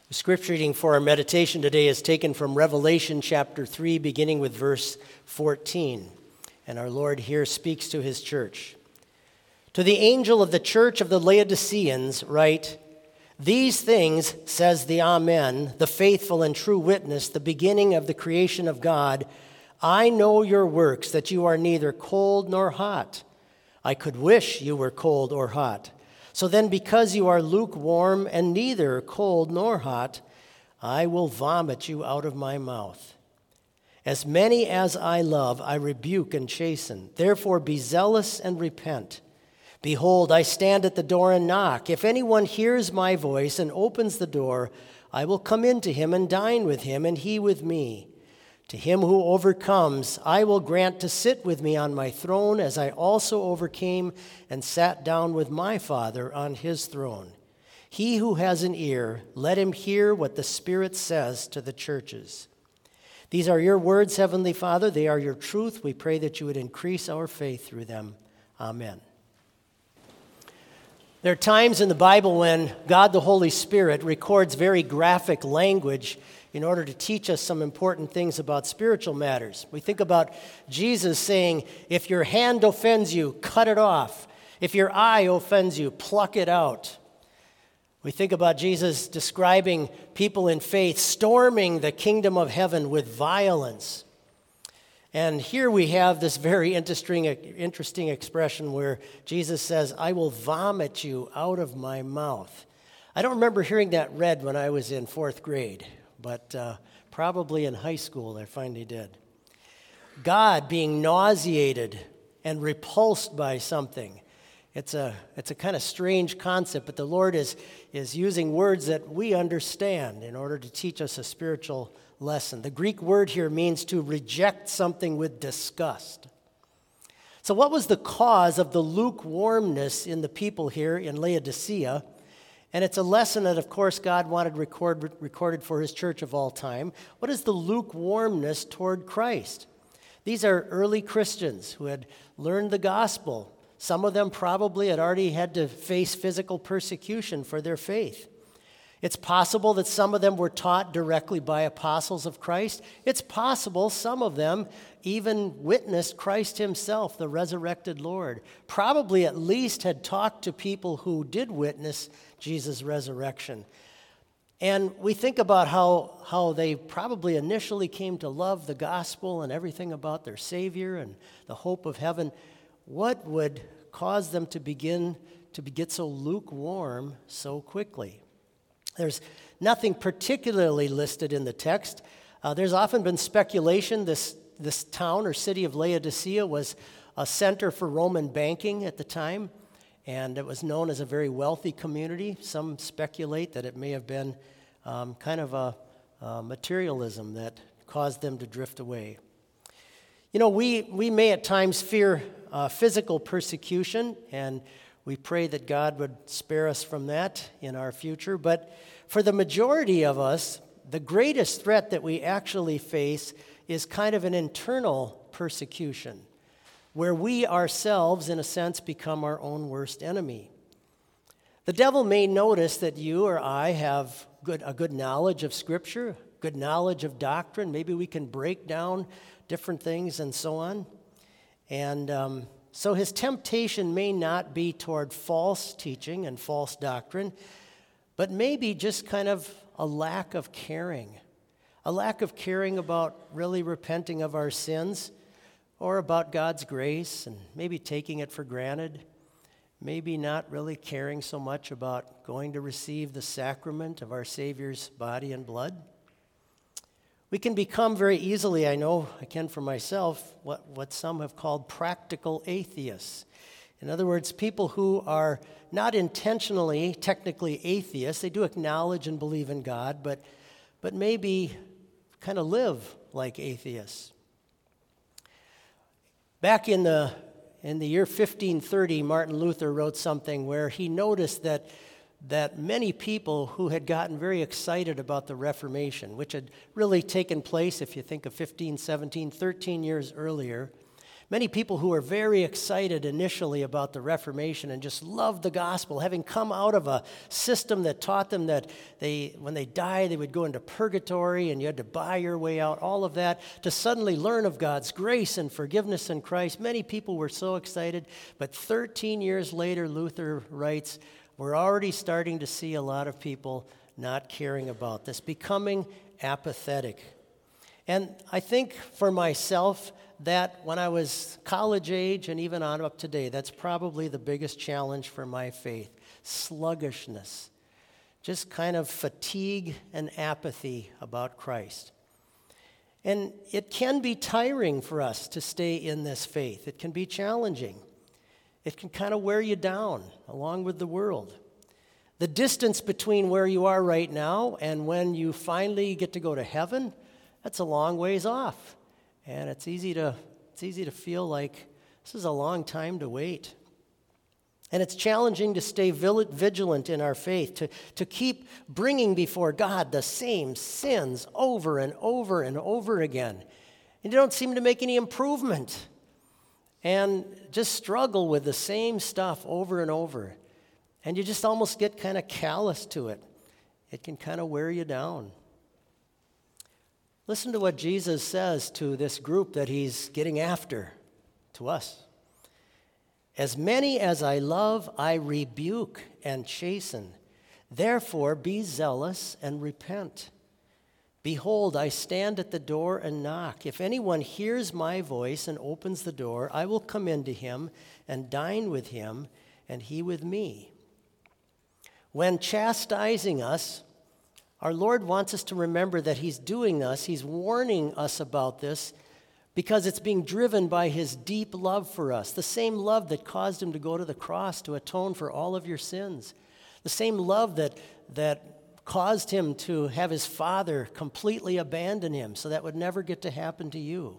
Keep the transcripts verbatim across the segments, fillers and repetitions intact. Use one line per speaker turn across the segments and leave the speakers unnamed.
The scripture reading for our meditation today is taken from Revelation chapter three, beginning with verse fourteen. And our Lord here speaks to his church. To the angel of the church of the Laodiceans write, "These things says the Amen, the faithful and true witness, the beginning of the creation of God. I know your works, that you are neither cold nor hot. I could wish you were cold or hot. So then, because you are lukewarm and neither cold nor hot, I will vomit you out of my mouth. As many as I love, I rebuke and chasten. Therefore be zealous and repent. Behold, I stand at the door and knock. If anyone hears my voice and opens the door, I will come into him and dine with him, and he with me. To him who overcomes, I will grant to sit with me on my throne, as I also overcame and sat down with my Father on his throne. He who has an ear, let him hear what the Spirit says to the churches." These are your words, Heavenly Father. They are your truth. We pray that you would increase our faith through them. Amen. There are times in the Bible when God the Holy Spirit records very graphic language in order to teach us some important things about spiritual matters. We think about Jesus saying, if your hand offends you, cut it off. If your eye offends you, pluck it out. We think about Jesus describing people in faith storming the kingdom of heaven with violence. And here we have this very interesting, interesting expression where Jesus says, I will vomit you out of my mouth. I don't remember hearing that read when I was in fourth grade, but uh, probably in high school I finally did. God being nauseated and repulsed by something. It's a, it's a kind of strange concept, but the Lord is, is using words that we understand in order to teach us a spiritual lesson. The Greek word here means to reject something with disgust. So what was the cause of the lukewarmness in the people here in Laodicea? And it's a lesson that, of course, God wanted record, recorded for his church of all time. What is the lukewarmness toward Christ? These are early Christians who had learned the gospel. Some of them probably had already had to face physical persecution for their faith. It's possible that some of them were taught directly by apostles of Christ. It's possible some of them even witnessed Christ himself, the resurrected Lord. Probably at least had talked to people who did witness Jesus' resurrection. And we think about how, how they probably initially came to love the gospel and everything about their Savior and the hope of heaven. What would cause them to begin to get so lukewarm so quickly? There's nothing particularly listed in the text. Uh, there's often been speculation this, this town or city of Laodicea was a center for Roman banking at the time, and it was known as a very wealthy community. Some speculate that it may have been um, kind of a, a materialism that caused them to drift away. You know, we, we may at times fear uh, physical persecution, and we pray that God would spare us from that in our future. But for the majority of us, the greatest threat that we actually face is kind of an internal persecution, where we ourselves, in a sense, become our own worst enemy. The devil may notice that you or I have good, a good knowledge of Scripture, good knowledge of doctrine. Maybe we can break down different things and so on. And um, so his temptation may not be toward false teaching and false doctrine, but maybe just kind of a lack of caring, a lack of caring about really repenting of our sins or about God's grace and maybe taking it for granted, maybe not really caring so much about going to receive the sacrament of our Savior's body and blood. We can become very easily, I know I can for myself, what, what some have called practical atheists. In other words, people who are not intentionally, technically atheists. They do acknowledge and believe in God, but, but maybe kind of live like atheists. Back in the, in the year fifteen thirty, Martin Luther wrote something where he noticed that that many people who had gotten very excited about the Reformation, which had really taken place, if you think of fifteen, seventeen, thirteen years earlier, Many people who were very excited initially about the Reformation and just loved the gospel, having come out of a system that taught them that they, when they died, they would go into purgatory and you had to buy your way out, all of that, to suddenly learn of God's grace and forgiveness in Christ. Many people were so excited, but thirteen years later, Luther writes, we're already starting to see a lot of people not caring about this, becoming apathetic. And I think for myself, that when I was college age and even on up today, that's probably the biggest challenge for my faith. Sluggishness. Just kind of fatigue and apathy about Christ. And it can be tiring for us to stay in this faith. It can be challenging. It can kind of wear you down along with the world. The distance between where you are right now and when you finally get to go to heaven, that's a long ways off. And it's easy to it's easy to feel like this is a long time to wait. And it's challenging to stay vigilant in our faith, to, to keep bringing before God the same sins over and over and over again. And you don't seem to make any improvement. And just struggle with the same stuff over and over. And you just almost get kind of callous to it. It can kind of wear you down. Listen to what Jesus says to this group that he's getting after, to us. As many as I love, I rebuke and chasten. Therefore, be zealous and repent. Behold, I stand at the door and knock. If anyone hears my voice and opens the door, I will come into him and dine with him, and he with me. When chastising us, our Lord wants us to remember that he's doing this, he's warning us about this, because it's being driven by his deep love for us, the same love that caused him to go to the cross to atone for all of your sins, the same love that, that caused him to have his Father completely abandon him so that would never get to happen to you.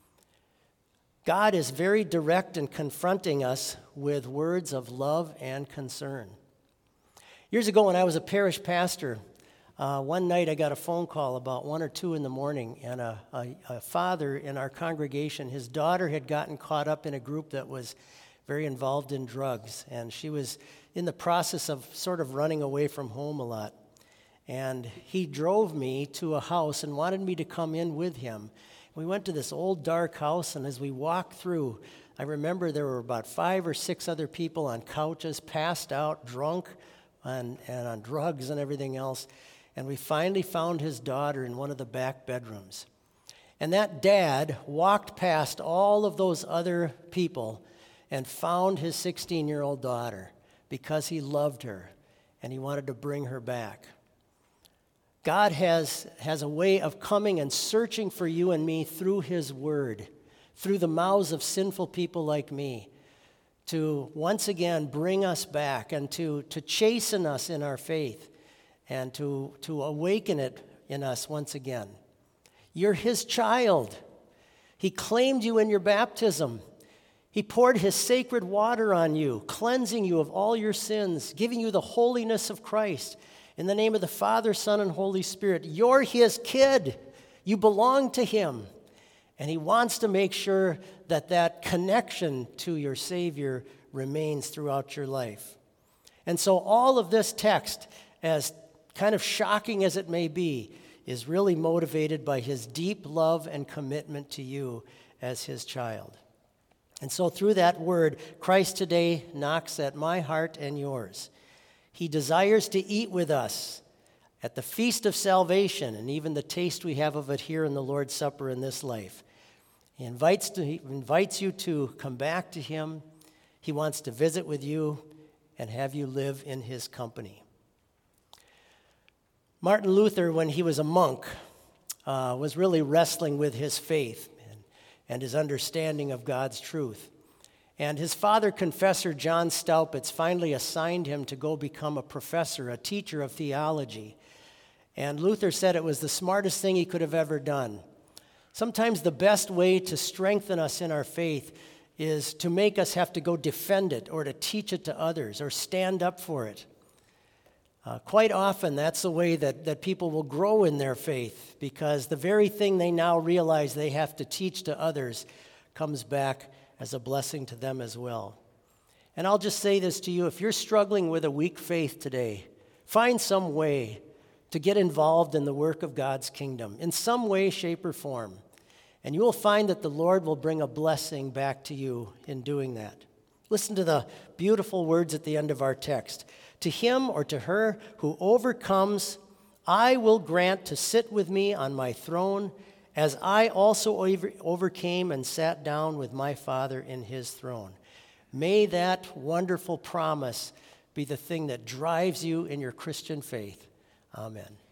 God is very direct in confronting us with words of love and concern. Years ago when I was a parish pastor, Uh, one night I got a phone call about one or two in the morning, and a, a, a father in our congregation, his daughter had gotten caught up in a group that was very involved in drugs, and she was in the process of sort of running away from home a lot. And he drove me to a house and wanted me to come in with him. We went to this old dark house, and as we walked through, I remember there were about five or six other people on couches, passed out, drunk, and, and on drugs and everything else. And we finally found his daughter in one of the back bedrooms. And that dad walked past all of those other people and found his sixteen-year-old daughter because he loved her and he wanted to bring her back. God has, has a way of coming and searching for you and me through his word, through the mouths of sinful people like me, to once again bring us back and to, to chasten us in our faith, and to, to awaken it in us once again. You're his child. He claimed you in your baptism. He poured his sacred water on you, cleansing you of all your sins, giving you the holiness of Christ. In the name of the Father, Son, and Holy Spirit, you're his kid. You belong to him. And he wants to make sure that that connection to your Savior remains throughout your life. And so all of this text, as kind of shocking as it may be, is really motivated by his deep love and commitment to you as his child. And so through that word, Christ today knocks at my heart and yours. He desires to eat with us at the feast of salvation, and even the taste we have of it here in the Lord's Supper in this life. He invites, to, he invites you to come back to him. He wants to visit with you and have you live in his company. Martin Luther, when he was a monk, uh, was really wrestling with his faith and, and his understanding of God's truth. And his father confessor, John Staupitz, finally assigned him to go become a professor, a teacher of theology. And Luther said it was the smartest thing he could have ever done. Sometimes the best way to strengthen us in our faith is to make us have to go defend it or to teach it to others or stand up for it. Uh, quite often, that's the way that, that people will grow in their faith, because the very thing they now realize they have to teach to others comes back as a blessing to them as well. And I'll just say this to you, if you're struggling with a weak faith today, find some way to get involved in the work of God's kingdom in some way, shape, or form. And you will find that the Lord will bring a blessing back to you in doing that. Listen to the beautiful words at the end of our text. To him or to her who overcomes, I will grant to sit with me on my throne, as I also over- overcame and sat down with my Father in his throne. May that wonderful promise be the thing that drives you in your Christian faith. Amen.